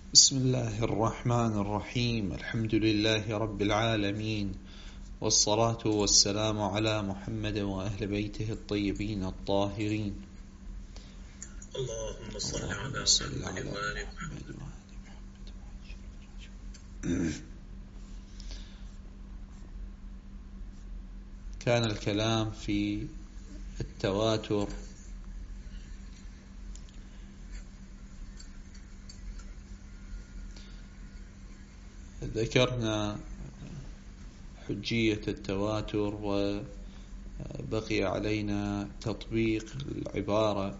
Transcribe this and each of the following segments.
بسم الله الرحمن الرحيم. الحمد لله رب العالمين، والصلاة والسلام على محمد وأهل بيته الطيبين الطاهرين. اللهم صل على محمد وآل محمد. كان الكلام في التواتر ذكرنا حجية التواتر، وبقي علينا تطبيق العبارة.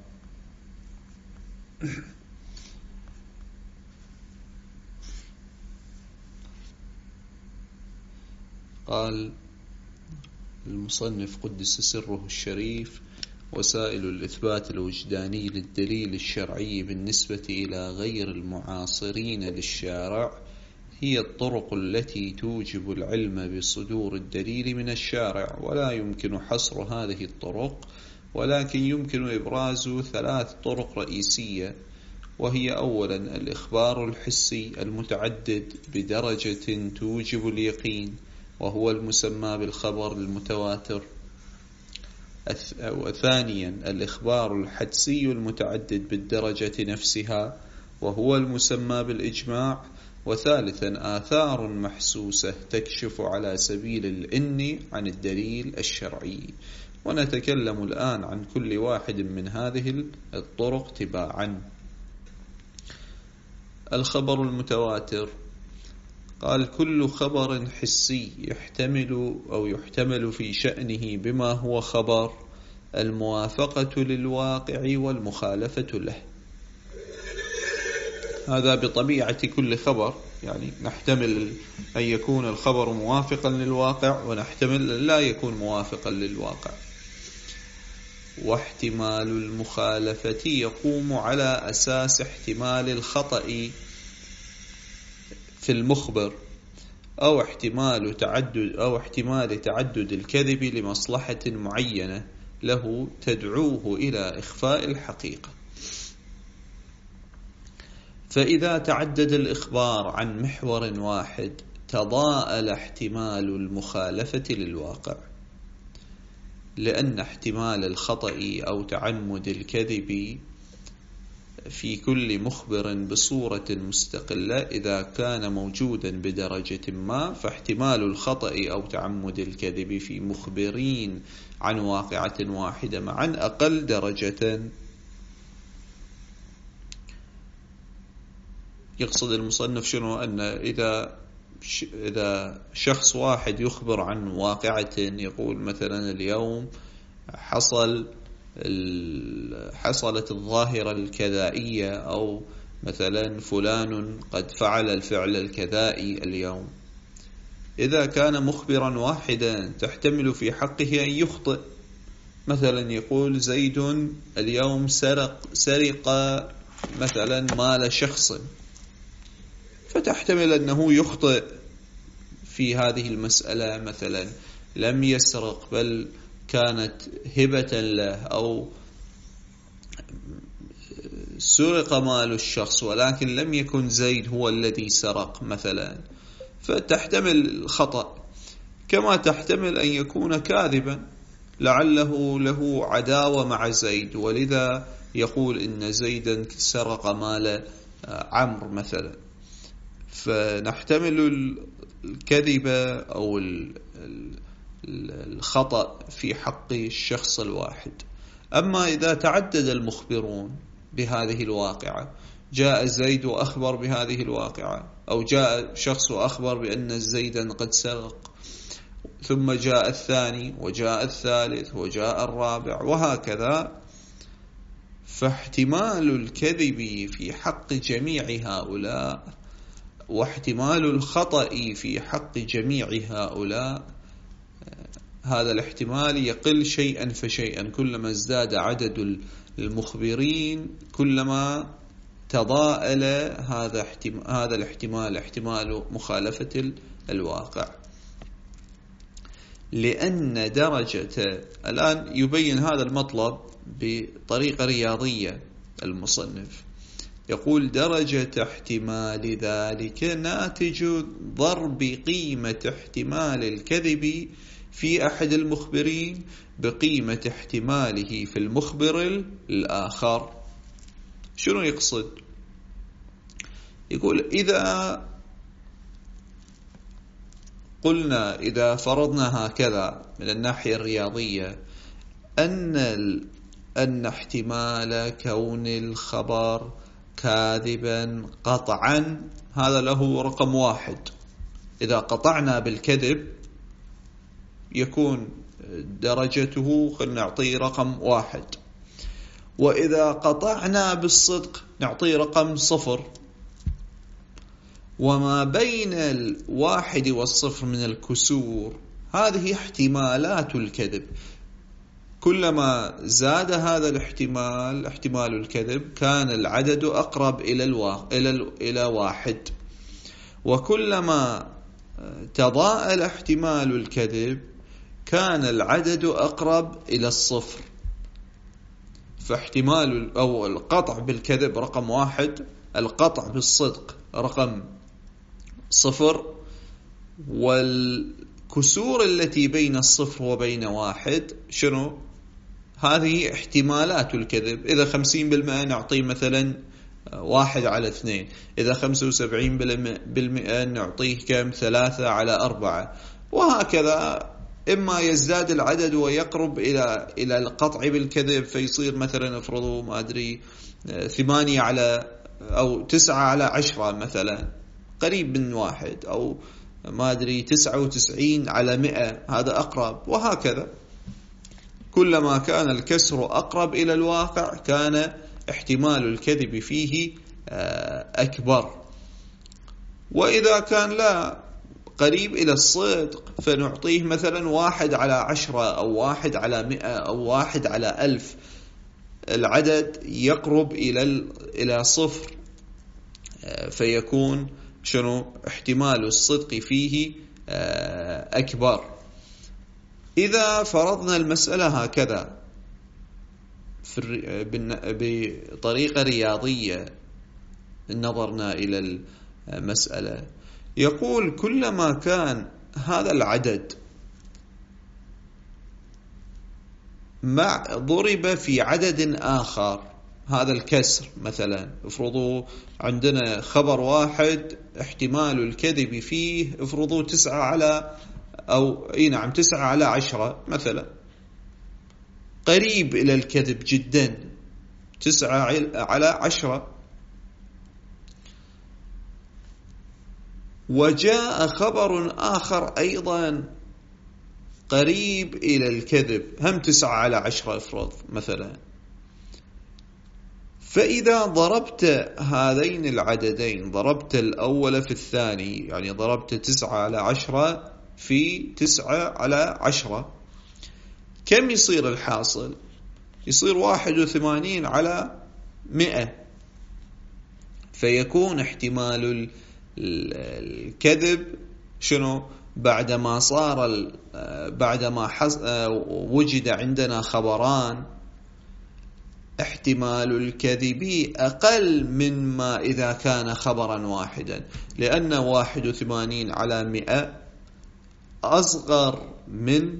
قال المصنف قدس سره الشريف: وسائل الإثبات الوجداني للدليل الشرعي بالنسبة إلى غير المعاصرين للشارع هي الطرق التي توجب العلم بصدور الدليل من الشارع، ولا يمكن حصر هذه الطرق، ولكن يمكن إبراز 3 طرق رئيسية، وهي: أولا الإخبار الحسي المتعدد بدرجة توجب اليقين، وهو المسمى بالخبر المتواتر. ثانيا الإخبار الحدسي المتعدد بالدرجة نفسها، وهو المسمى بالإجماع. وثالثا آثار محسوسة تكشف على سبيل الإن عن الدليل الشرعي. ونتكلم الآن عن كل واحد من هذه الطرق تباعا. الخبر المتواتر، قال: كل خبر حسي يحتمل في شأنه بما هو خبر الموافقة للواقع والمخالفة له. هذا بطبيعة كل خبر، يعني نحتمل أن يكون الخبر موافقا للواقع، ونحتمل أن لا يكون موافقا للواقع. واحتمال المخالفة يقوم على أساس احتمال الخطأ في المخبر، أو احتمال تعدد الكذب لمصلحة معينة له تدعوه إلى إخفاء الحقيقة. فإذا تعدد الإخبار عن محور واحد تضاءل احتمال المخالفة للواقع، لأن احتمال الخطأ أو تعمد الكذب في كل مخبر بصورة مستقلة إذا كان موجودا بدرجة ما، فاحتمال الخطأ أو تعمد الكذب في مخبرين عن واقعة واحدة معا أقل درجة. يقصد المصنف شنو؟ أن إذا شخص واحد يخبر عن واقعة، يقول مثلا اليوم حصلت الظاهرة الكذائية، أو مثلا فلان قد فعل الفعل الكذائي اليوم، إذا كان مخبرا واحدا تحتمل في حقه أن يخطئ. مثلا يقول زيد اليوم سرق مثلا مال شخص، فتحتمل أنه يخطئ في هذه المسألة، مثلا لم يسرق بل كانت هبة له، أو سرق مال الشخص ولكن لم يكن زيد هو الذي سرق مثلا، فتحتمل الخطأ. كما تحتمل أن يكون كاذبا، لعله له عداوة مع زيد، ولذا يقول إن زيدا سرق مال عمرو مثلا، فنحتمل الكذب أو الخطأ في حق الشخص الواحد. أما إذا تعدد المخبرون بهذه الواقعة، جاء زيد وأخبر بهذه الواقعة، أو جاء شخص وأخبر بأن زيدا قد سرق، ثم جاء الثاني وجاء الثالث وجاء الرابع وهكذا، فاحتمال الكذب في حق جميع هؤلاء واحتمال الخطأ في حق جميع هؤلاء، هذا الاحتمال يقل شيئا فشيئا. كلما ازداد عدد المخبرين كلما تضاءل هذا الاحتمال، احتمال مخالفة الواقع. لأن درجة، الآن يبين هذا المطلب بطريقة رياضية المصنف، يقول درجة احتمال ذلك ناتج ضرب قيمة احتمال الكذب في أحد المخبرين بقيمة احتماله في المخبر الآخر. شنو يقصد؟ يقول إذا قلنا، إذا فرضنا هكذا من الناحية الرياضية أن احتمال كون الخبر كاذبا قطعا هذا له رقم 1. إذا قطعنا بالكذب يكون درجته خلنا نعطيه رقم 1، وإذا قطعنا بالصدق نعطيه رقم 0. وما بين 1 و0 من الكسور هذه احتمالات الكذب. كلما زاد هذا الاحتمال، احتمال الكذب، كان العدد أقرب إلى 1. وكلما تضاءل احتمال الكذب كان العدد أقرب إلى 0. فاحتمال أو القطع بالكذب رقم 1، القطع بالصدق رقم 0، والكسور التي بين 0 وبين 1 شنو؟ هذه احتمالات الكذب. إذا 50% نعطيه مثلا 1/2، إذا 75% نعطيه كم؟ 3/4، وهكذا. إما يزداد العدد ويقرب إلى القطع بالكذب فيصير مثلا افرضوا ما أدري 8 أو 9/10 مثلا، قريب من 1، أو ما أدري 99/100 هذا أقرب، وهكذا. كلما كان الكسر أقرب إلى الواقع كان احتمال الكذب فيه أكبر. وإذا كان لا قريب إلى الصدق فنعطيه مثلا 1/10 أو 1/100 أو 1/1000، العدد يقرب إلى 0، فيكون شنو؟ احتمال الصدق فيه أكبر. إذا فرضنا المسألة هكذا بطريقة رياضية، نظرنا إلى المسألة، يقول كلما كان هذا العدد ضرب في عدد آخر، هذا الكسر مثلا افرضوا عندنا خبر 1 احتمال الكذب فيه افرضوا 9/10 مثلا، قريب إلى الكذب جدا، 9/10. وجاء خبر آخر أيضا قريب إلى الكذب، هم 9/10 افرض مثلا. فإذا ضربت هذين العددين، ضربت الأول في الثاني، يعني ضربت 9/10 في 9/10، كم يصير الحاصل؟ يصير 81/100. فيكون احتمال الكذب شنو؟ بعدما وجد عندنا خبران، احتمال الكذب أقل مما إذا كان خبرا واحدا، لأن 81/100 أصغر من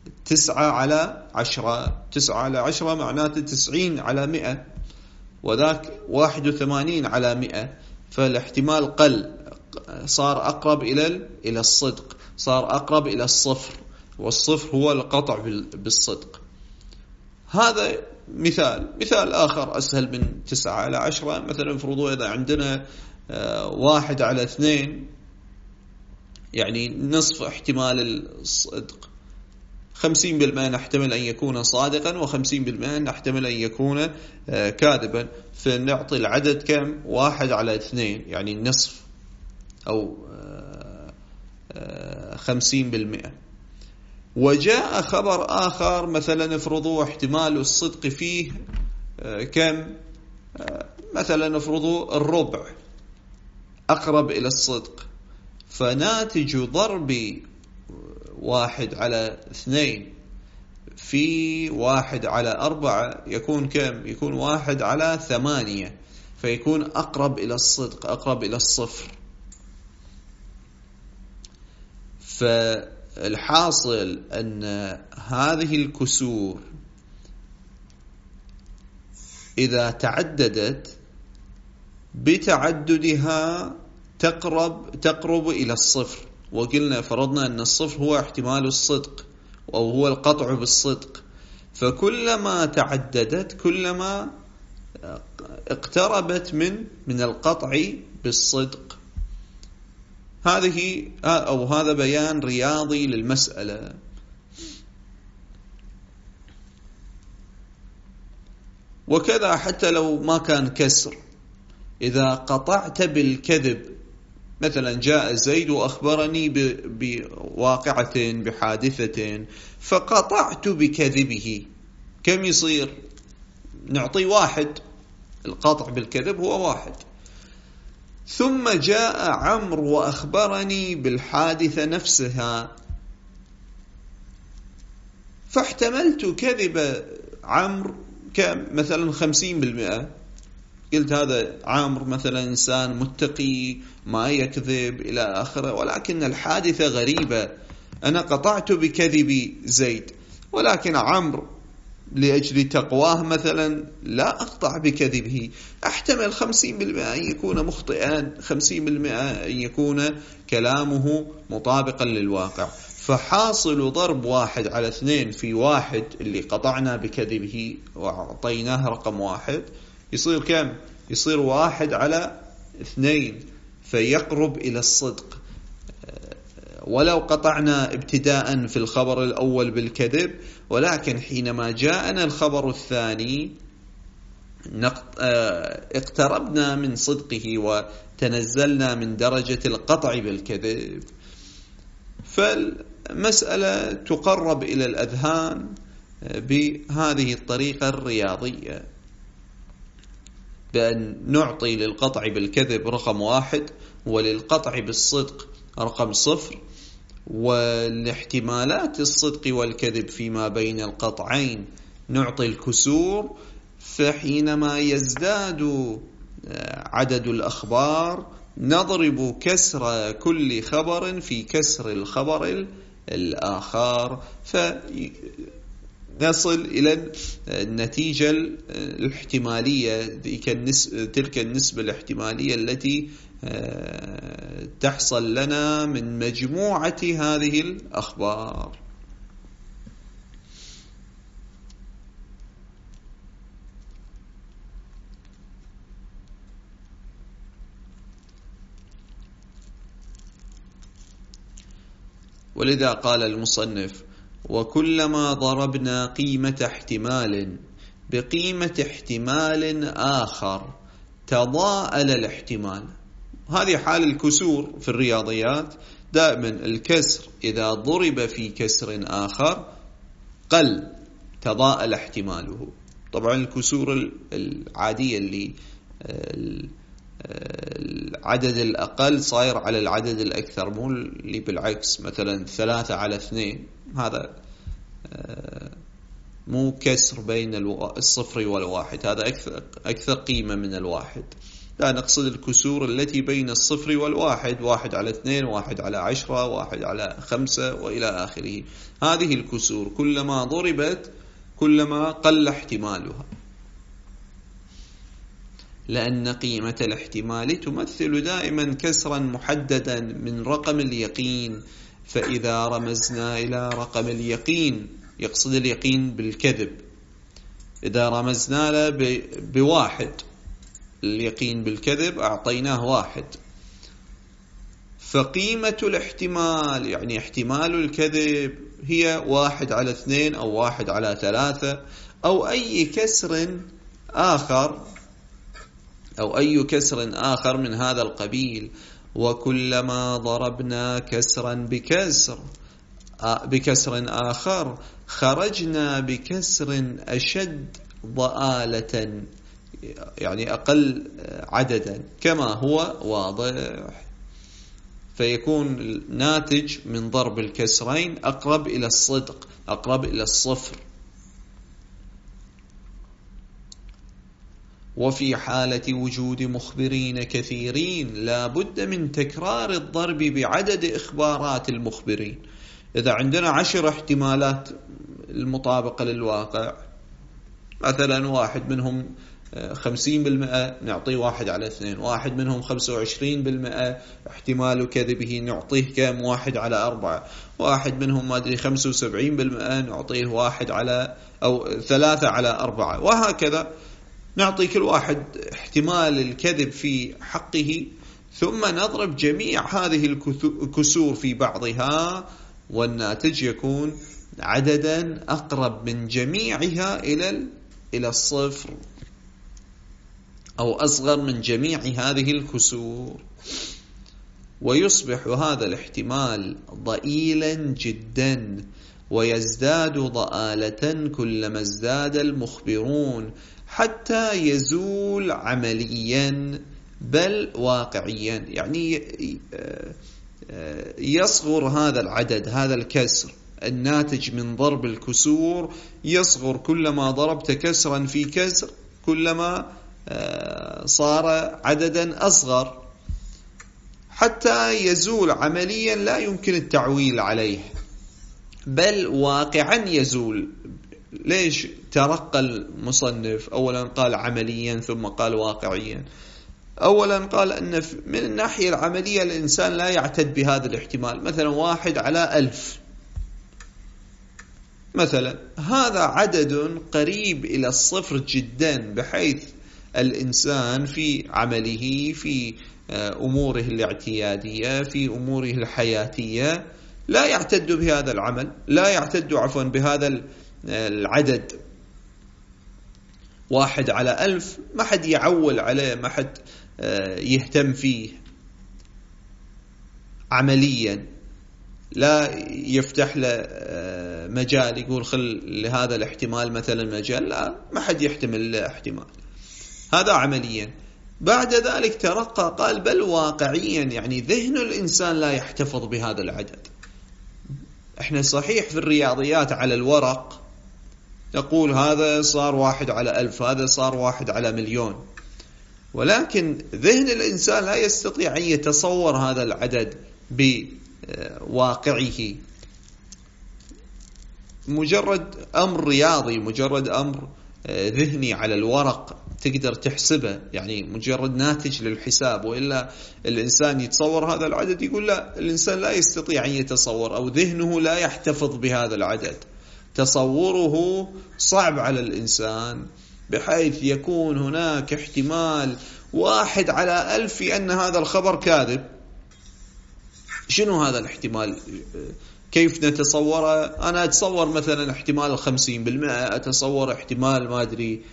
9/10. 9/10 معناته 90/100، وذاك 81/100، فالاحتمال قل، صار أقرب إلى الصدق، صار أقرب إلى 0، والصفر هو القطع بالصدق. هذا مثال آخر أسهل من 9/10. مثلا فرضوا إذا عندنا 1/2، يعني نصف احتمال الصدق، 50% نحتمل أن يكون صادقا، و50% نحتمل أن يكون كاذبا، فنعطي العدد كم؟ 1/2، يعني النصف أو 50%. وجاء خبر آخر مثلا افرضوا احتمال الصدق فيه كم؟ مثلا افرضوا الربع، أقرب إلى الصدق، فناتج ضرب 1/2 في 1/4 يكون كم؟ يكون 1/8. فيكون أقرب إلى الصدق، أقرب إلى الصفر. فالحاصل أن هذه الكسور إذا تعددت بتعددها تقرب إلى الصفر. وقلنا فرضنا أن الصفر هو احتمال الصدق أو هو القطع بالصدق، فكلما تعددت كلما اقتربت من القطع بالصدق. هذا بيان رياضي للمسألة. وكذا حتى لو ما كان كسر، إذا قطعت بالكذب، مثلا جاء زيد وأخبرني بواقعة بحادثة فقطعت بكذبه، كم يصير؟ نعطي 1. القطع بالكذب هو 1. ثم جاء عمرو وأخبرني بالحادثة نفسها، فاحتملت كذب عمرو مثلا 50%. قلت هذا عمرو مثلا إنسان متقي ما يكذب إلى آخره، ولكن الحادثة غريبة، أنا قطعت بكذب زيد، ولكن عمرو لأجل تقواه مثلا لا أقطع بكذبه. أحتمل 50% أن يكون مخطئا، 50% أن يكون كلامه مطابقا للواقع. فحاصل ضرب 1/2 في 1 اللي قطعنا بكذبه وأعطيناه رقم 1 يصير كم؟ يصير 1/2، فيقرب إلى الصدق. ولو قطعنا ابتداء في الخبر الأول بالكذب، ولكن حينما جاءنا الخبر الثاني اقتربنا من صدقه وتنزلنا من درجة القطع بالكذب. فالمسألة تقرب إلى الأذهان بهذه الطريقة الرياضية، بأن نعطي للقطع بالكذب رقم 1 وللقطع بالصدق رقم 0، والاحتمالات الصدق والكذب فيما بين القطعين نعطي الكسور. فحينما يزداد عدد الأخبار نضرب كسر كل خبر في كسر الخبر الآخر، نصل إلى النتيجة الاحتمالية، تلك النسبة الاحتمالية التي تحصل لنا من مجموعة هذه الأخبار. ولذا قال المصنف: وكلما ضربنا قيمة احتمال بقيمة احتمال آخر تضاءل الاحتمال. هذه حال الكسور في الرياضيات، دائما الكسر إذا ضرب في كسر آخر قل تضاءل احتماله. طبعا الكسور العادية اللي العدد الأقل صاير على العدد الأكثر، مو اللي بالعكس، مثلا 3/2، هذا مو كسر بين 0 و1، هذا أكثر قيمة من 1. لا، نقصد الكسور التي بين 0 و1، 1/2، 1/10، 1/5 وإلى آخره. هذه الكسور كلما ضربت كلما قل احتمالها، لأن قيمة الاحتمال تمثل دائما كسرا محددا من رقم اليقين. فإذا رمزنا إلى رقم اليقين، يقصد اليقين بالكذب، إذا رمزنا له ب1 اليقين بالكذب أعطيناه 1، فقيمة الاحتمال يعني احتمال الكذب هي 1/2 أو 1/3 أو أي كسر آخر من هذا القبيل. وكلما ضربنا كسرا بكسر آخر خرجنا بكسر أشد ضآلة، يعني أقل عددا، كما هو واضح. فيكون الناتج من ضرب الكسرين أقرب إلى الصدق، أقرب إلى الصفر. وفي حالة وجود مخبرين كثيرين لا بد من تكرار الضرب بعدد إخبارات المخبرين. إذا عندنا 10 احتمالات المطابقة للواقع، مثلا واحد منهم 50% نعطيه 1/2، واحد منهم 25% احتمال كذبه نعطيه كم 1/4، واحد منهم ما أدري 75% نعطيه 3/4، وهكذا نعطي كل واحد احتمال الكذب في حقه، ثم نضرب جميع هذه الكسور في بعضها، والناتج يكون عددا أقرب من جميعها إلى الصفر، أو أصغر من جميع هذه الكسور، ويصبح هذا الاحتمال ضئيلا جدا، ويزداد ضآلة كلما ازداد المخبرون، حتى يزول عمليا بل واقعيا. يعني يصغر هذا العدد، هذا الكسر الناتج من ضرب الكسور يصغر، كلما ضربت كسرا في كسر كلما صار عددا أصغر، حتى يزول عمليا لا يمكن التعويل عليه، بل واقعا يزول. ليش ترقى المصنف؟ أولا قال عمليا ثم قال واقعيا. أولا قال أن من الناحية العملية الإنسان لا يعتد بهذا الاحتمال، مثلا 1/1000 مثلا، هذا عدد قريب إلى الصفر جدا، بحيث الإنسان في عمله، في أموره الاعتيادية، في أموره الحياتية لا يعتد بهذا العمل، لا يعتد بهذا العدد 1/1000. ما حد يعول عليه، ما حد يهتم فيه عمليا، لا يفتح له مجال يقول خل لهذا الاحتمال مثلا مجال، لا، ما حد يحتمل له احتمال، هذا عمليا. بعد ذلك ترقى قال بل واقعيا، يعني ذهن الإنسان لا يحتفظ بهذا العدد. احنا صحيح في الرياضيات على الورق نقول هذا صار 1/1000، هذا صار 1/1,000,000، ولكن ذهن الإنسان لا يستطيع أن يتصور هذا العدد بواقعه. مجرد أمر رياضي، مجرد أمر ذهني على الورق تقدر تحسبه، يعني مجرد ناتج للحساب، وإلا الإنسان يتصور هذا العدد يقول لا، الإنسان لا يستطيع أن يتصور، أو ذهنه لا يحتفظ بهذا العدد، تصوره صعب على الإنسان، بحيث يكون هناك احتمال 1/1000 في أن هذا الخبر كاذب. شنو هذا الاحتمال؟ كيف نتصوره؟ أنا أتصور مثلا احتمال 50%، أتصور احتمال ما أدري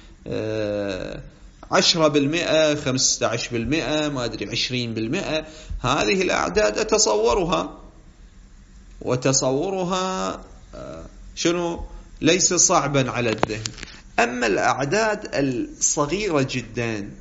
10%، 15%، ما أدري 20%. هذه الأعداد أتصورها، وتصورها شنو؟ ليس صعبا على الذهن. أما الأعداد الصغيرة جدا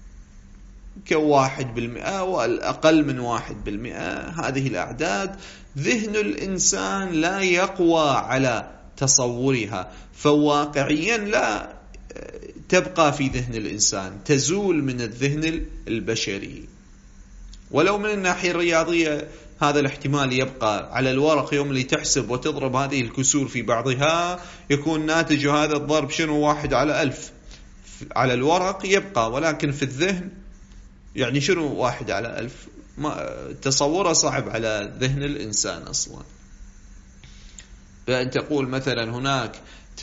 ك1% والأقل من 1%، هذه الأعداد ذهن الإنسان لا يقوى على تصورها، فواقعيا لا تبقى في ذهن الإنسان، تزول من الذهن البشري. ولو من الناحية الرياضية هذا الاحتمال يبقى على الورق، يوم اللي تحسب وتضرب هذه الكسور في بعضها يكون ناتج هذا الضرب شنو؟ 1/1000 على الورق يبقى، ولكن في الذهن يعني شنو 1/1000؟ تصوره صعب على ذهن الإنسان أصلا. فأن تقول مثلا هناك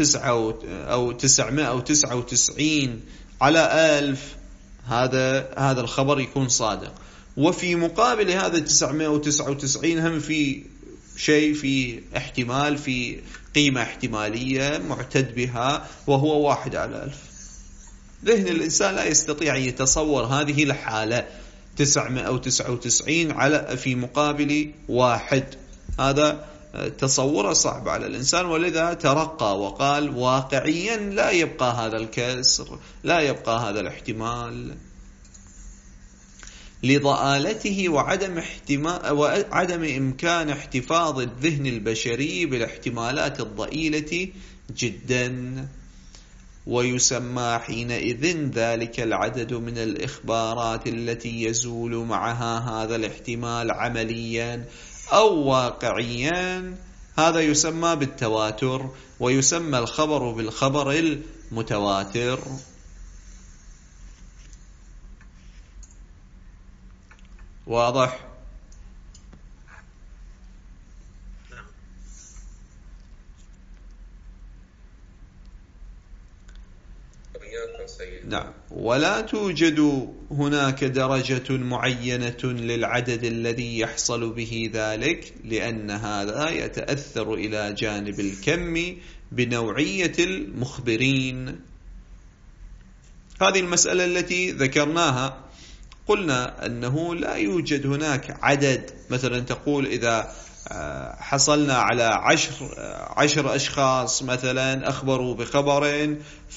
999 على 1000، هذا الخبر يكون صادق. وفي مقابل هذا 999 هم في شيء، في احتمال، في قيمة احتمالية معتد بها، وهو 1/1000. ذهن الإنسان لا يستطيع أن يتصور هذه الحالة، 999 على في مقابل 1، هذا تصوره صعب على الإنسان، ولذا ترقى وقال واقعيا لا يبقى هذا الكسر، لا يبقى هذا الاحتمال، لضآلته وعدم إمكان احتفاظ الذهن البشري بالاحتمالات الضئيلة جدا. ويسمى حينئذ ذلك العدد من الإخبارات التي يزول معها هذا الاحتمال عمليا أو واقعيا، هذا يسمى بالتواتر، ويسمى الخبر بالخبر المتواتر. واضح؟ نعم. ولا توجد هناك درجة معينة للعدد الذي يحصل به ذلك، لأن هذا يتأثر إلى جانب الكم بنوعية المخبرين. هذه المسألة التي ذكرناها، قلنا أنه لا يوجد هناك عدد، مثلا تقول إذا حصلنا على 10 أشخاص مثلا أخبروا بخبر،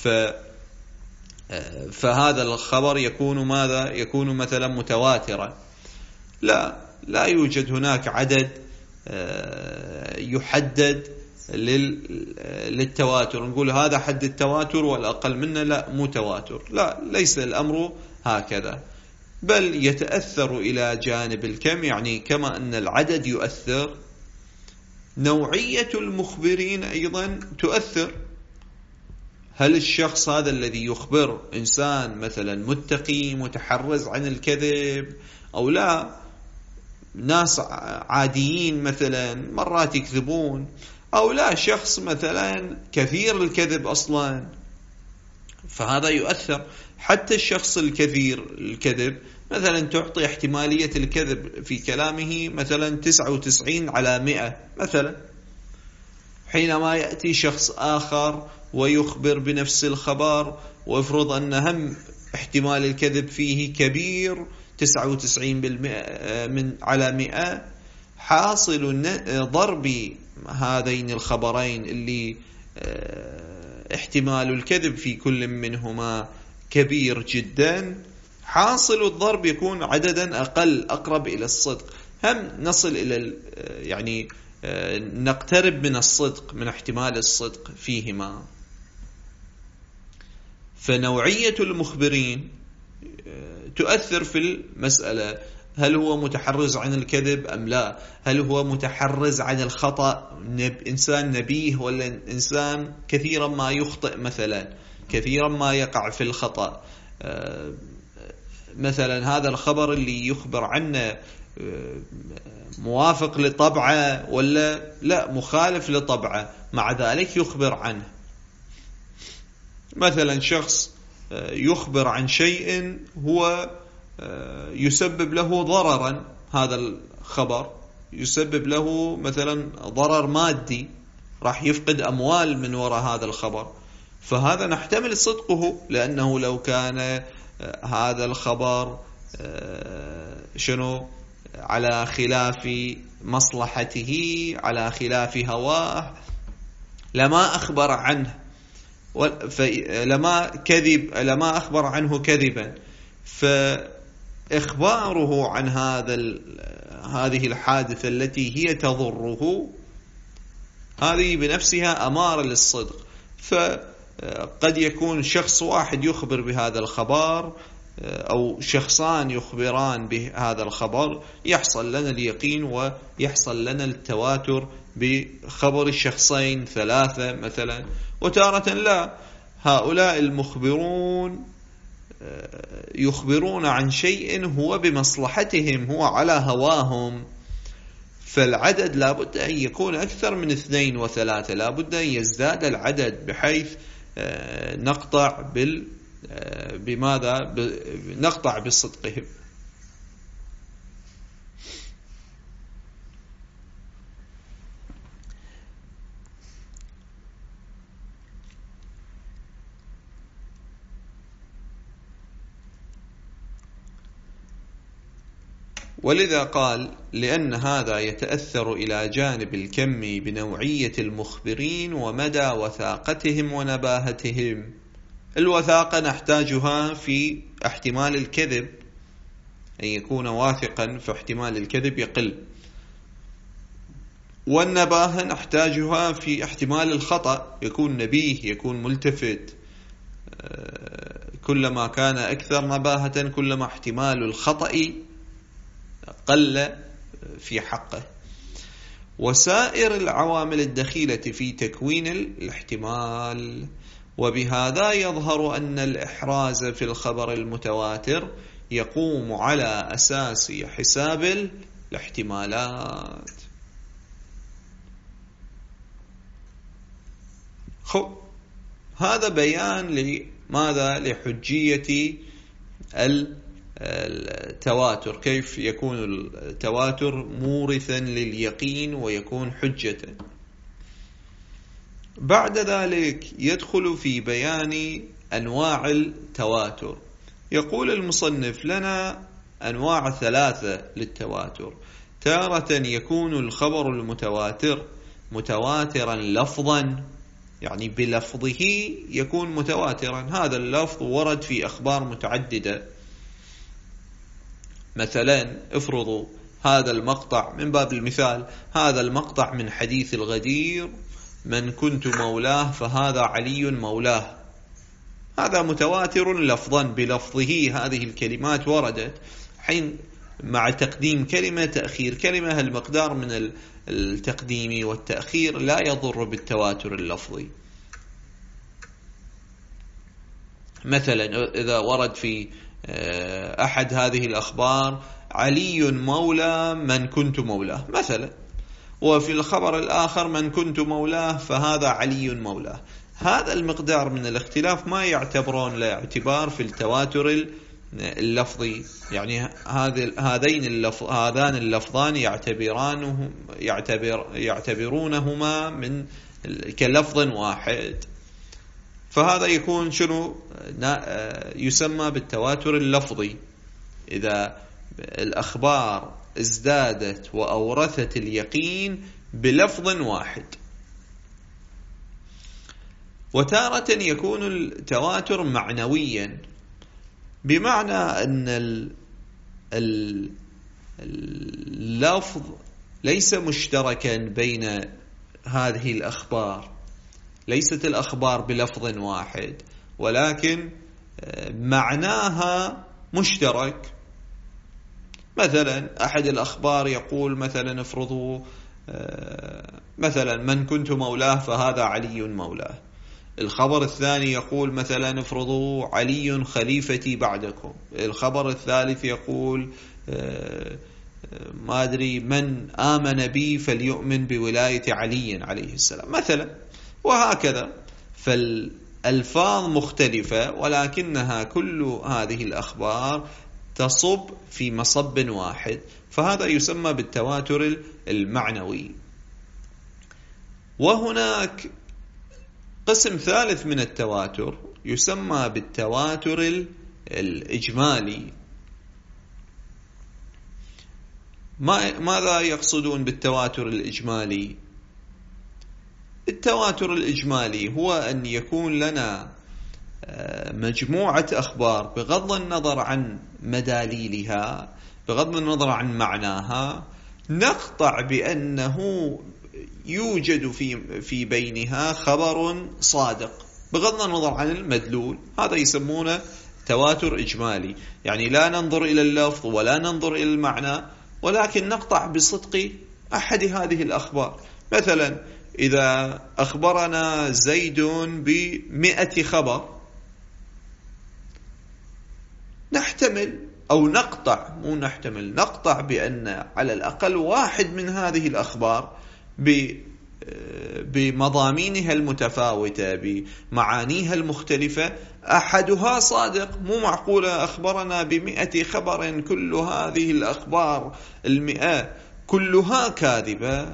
فهذا الخبر يكون ماذا؟ يكون مثلا متواترا. لا يوجد هناك عدد يحدد للتواتر، نقول هذا حد التواتر والأقل منه لا مو تواتر، لا، ليس الأمر هكذا، بل يتأثر إلى جانب الكم، يعني كما أن العدد يؤثر، نوعية المخبرين أيضا تؤثر. هل الشخص هذا الذي يخبر إنسان مثلا متقي متحرز عن الكذب، أو لا ناس عاديين مثلا مرات يكذبون، أو لا شخص مثلا كثير الكذب أصلا، فهذا يؤثر. حتى الشخص الكثير الكذب مثلا تعطي احتمالية الكذب في كلامه مثلا 99/100 مثلا، حينما يأتي شخص آخر ويخبر بنفس الخبر ويفرض أن هم احتمال الكذب فيه كبير 99/100، حاصل ضرب هذين الخبرين اللي احتمال الكذب في كل منهما كبير جدا، حاصل الضرب يكون عددا أقل أقرب إلى الصدق، هم نصل إلى يعني نقترب من الصدق، من احتمال الصدق فيهما. فنوعية المخبرين تؤثر في المسألة، هل هو متحرز عن الكذب أم لا؟ هل هو متحرز عن الخطأ، إنسان نبيه ولا إنسان كثيرا ما يخطئ مثلا، كثيرا ما يقع في الخطأ. مثلا هذا الخبر اللي يخبر عنه موافق لطبعه ولا لا مخالف لطبعه، مع ذلك يخبر عنه. مثلا شخص يخبر عن شيء هو يسبب له ضررا، هذا الخبر يسبب له مثلا ضرر مادي، راح يفقد أموال من وراء هذا الخبر، فهذا نحتمل صدقه، لأنه لو كان هذا الخبر على خلاف مصلحته، على خلاف هواه، لما أخبر عنه، لما أخبر عنه كذبا. فإخباره عن هذه الحادثة التي هي تضره، هذه بنفسها أمارة للصدق. فقد يكون شخص واحد يخبر بهذا الخبر أو شخصان يخبران بهذا الخبر، يحصل لنا اليقين ويحصل لنا التواتر بخبر الشخصين 3 مثلا. وتارة لا، هؤلاء المخبرون يخبرون عن شيء هو بمصلحتهم، هو على هواهم، فالعدد لابد أن يكون أكثر من 2 و3، لابد أن يزداد العدد بحيث نقطع نقطع بصدقهم. ولذا قال لأن هذا يتأثر إلى جانب الكم بنوعية المخبرين ومدى وثاقتهم ونباهتهم. الوثاقة نحتاجها في احتمال الكذب، أن يكون واثقا فاحتمال الكذب يقل، والنباهة نحتاجها في احتمال الخطأ، يكون نبيه، يكون ملتفت، كلما كان أكثر نباهة كلما احتمال الخطأ قل في حقه. وسائر العوامل الدخيلة في تكوين الاحتمال. وبهذا يظهر أن الإحراز في الخبر المتواتر يقوم على أساس حساب الاحتمالات. هذا بيان لماذا؟ لحجية التواتر، كيف يكون التواتر مورثا لليقين ويكون حجة. بعد ذلك يدخل في بيان أنواع التواتر. يقول المصنف: لنا أنواع 3 للتواتر. تارة يكون الخبر المتواتر متواترا لفظا، يعني بلفظه يكون متواترا، هذا اللفظ ورد في أخبار متعددة. مثلا افرضوا هذا المقطع من باب المثال، هذا المقطع من حديث الغدير: من كنت مولاه فهذا علي مولاه، هذا متواتر لفظا بلفظه، هذه الكلمات وردت. حين مع تقديم كلمة تأخير كلمة، المقدار من التقديم والتأخير لا يضر بالتواتر اللفظي. مثلا إذا ورد في أحد هذه الأخبار: علي مولى من كنت مولاه مثلا، وفي الخبر الآخر: من كنت مولاه فهذا علي مولاه، هذا المقدار من الاختلاف ما يعتبرون له اعتبار في التواتر اللفظي. يعني هذان اللفظان يعتبرونهما من كلفظ واحد، فهذا يكون شنو؟ يسمى بالتواتر اللفظي، إذا الأخبار ازدادت وأورثت اليقين بلفظ واحد. وتارة يكون التواتر معنويا، بمعنى أن اللفظ ليس مشتركا بين هذه الأخبار، ليست الأخبار بلفظ واحد، ولكن معناها مشترك. مثلا أحد الأخبار يقول مثلا افرضوا مثلا: من كنت مولاه فهذا علي مولاه. الخبر الثاني يقول مثلا افرضوا: علي خليفتي بعدكم. الخبر الثالث يقول ما أدري: من آمن بي فليؤمن بولاية علي عليه السلام مثلا، وهكذا. فالألفاظ مختلفة، ولكنها كل هذه الأخبار تصب في مصب واحد، فهذا يسمى بالتواتر المعنوي. وهناك قسم ثالث من التواتر يسمى بالتواتر الإجمالي. ماذا يقصدون بالتواتر الإجمالي؟ التواتر الإجمالي هو أن يكون لنا مجموعة أخبار بغض النظر عن مداليلها، بغض النظر عن معناها، نقطع بأنه يوجد في بينها خبر صادق بغض النظر عن المدلول، هذا يسمونه تواتر إجمالي. يعني لا ننظر إلى اللفظ ولا ننظر إلى المعنى، ولكن نقطع بصدق أحد هذه الأخبار. مثلا إذا أخبرنا زيد ب100 خبر، نحتمل أو نقطع، مو نحتمل، نقطع بأن على الأقل واحد من هذه الأخبار بمضامينها المتفاوتة بمعانيها المختلفة أحدها صادق. مو معقولة أخبرنا ب100 خبر كل هذه الأخبار 100 كلها كاذبة.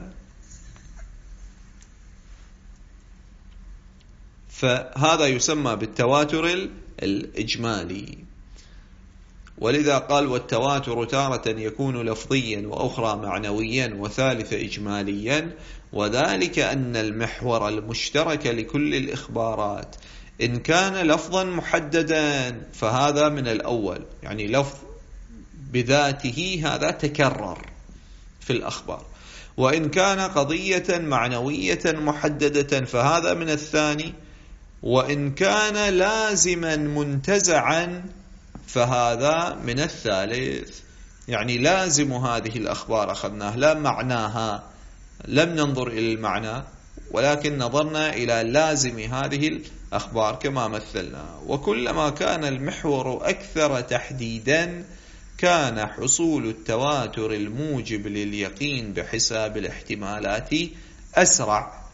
فهذا يسمى بالتواتر الإجمالي. ولذا قال: والتواتر تارة يكون لفظيا وأخرى معنويا وثالث إجماليا، وذلك أن المحور المشترك لكل الإخبارات إن كان لفظا محددا فهذا من الأول، يعني لفظ بذاته هذا تكرر في الأخبار، وإن كان قضية معنوية محددة فهذا من الثاني. وإن كان لازما منتزعا فهذا من الثالث. يعني لازم هذه الأخبار أخذناه لا معناها، لم ننظر إلى المعنى ولكن نظرنا إلى لازم هذه الأخبار كما مثلنا. وكلما كان المحور أكثر تحديدا كان حصول التواتر الموجب لليقين بحساب الاحتمالات أسرع.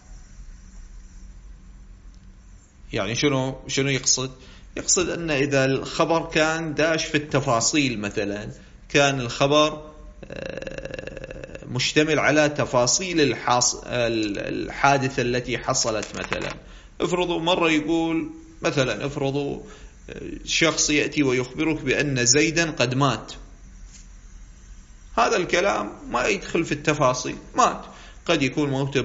يعني شنو يقصد؟ يقصد أن إذا الخبر كان داش في التفاصيل، مثلا كان الخبر مشتمل على تفاصيل الحادثة التي حصلت. مثلا افرضوا مرة يقول، مثلا افرضوا شخص يأتي ويخبرك بأن زيدا قد مات. هذا الكلام ما يدخل في التفاصيل، مات، قد يكون موته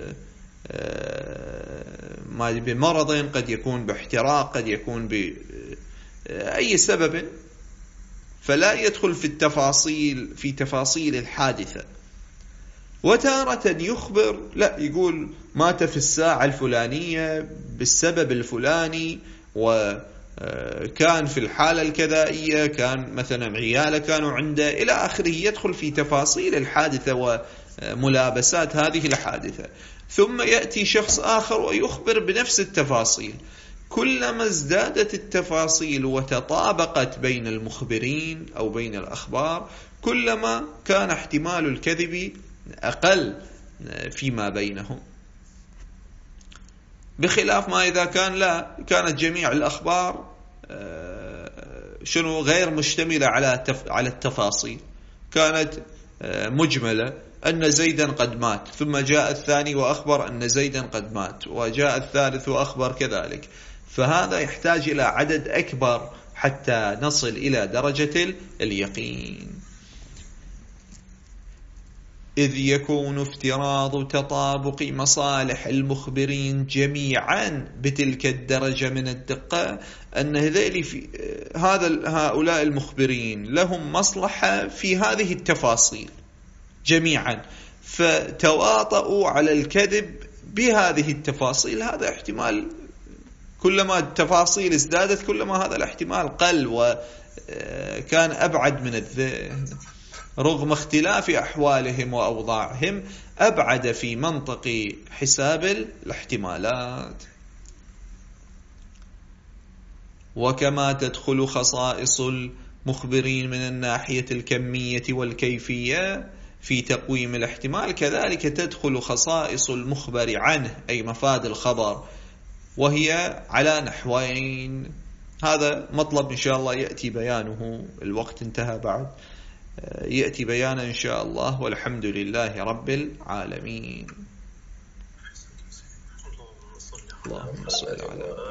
بمرض، قد يكون باحتراق، قد يكون بأي سبب، فلا يدخل في تفاصيل الحادثة. وتارة يخبر لا، يقول مات في الساعة الفلانية بالسبب الفلاني، وكان في الحالة الكذائية، كان مثلا عياله كانوا عنده إلى آخره، يدخل في تفاصيل الحادثة وملابسات هذه الحادثة. ثم يأتي شخص آخر ويخبر بنفس التفاصيل. كلما ازدادت التفاصيل وتطابقت بين المخبرين أو بين الأخبار كلما كان احتمال الكذب أقل فيما بينهم، بخلاف ما إذا كانت جميع الأخبار غير مشتملة على التفاصيل، كانت مجملة أن زيدا قد مات، ثم جاء الثاني وأخبر أن زيدا قد مات، وجاء الثالث وأخبر كذلك. فهذا يحتاج إلى عدد أكبر حتى نصل إلى درجة اليقين، إذ يكون افتراض تطابق مصالح المخبرين جميعا بتلك الدرجة من الدقة أن هؤلاء المخبرين لهم مصلحة في هذه التفاصيل جميعا، فتواطؤوا على الكذب بهذه التفاصيل. هذا احتمال، كلما التفاصيل ازدادت كلما هذا الاحتمال قل وكان أبعد من الذهن، رغم اختلاف أحوالهم وأوضاعهم أبعد في منطق حساب الاحتمالات. وكما تدخل خصائص المخبرين من الناحية الكمية والكيفية في تقويم الاحتمال، كذلك تدخل خصائص المخبر عنه أي مفاد الخبر، وهي على نحوين. هذا مطلب إن شاء الله يأتي بيانه، الوقت انتهى بعد، يأتي بيانه إن شاء الله، والحمد لله رب العالمين. اللهم صل على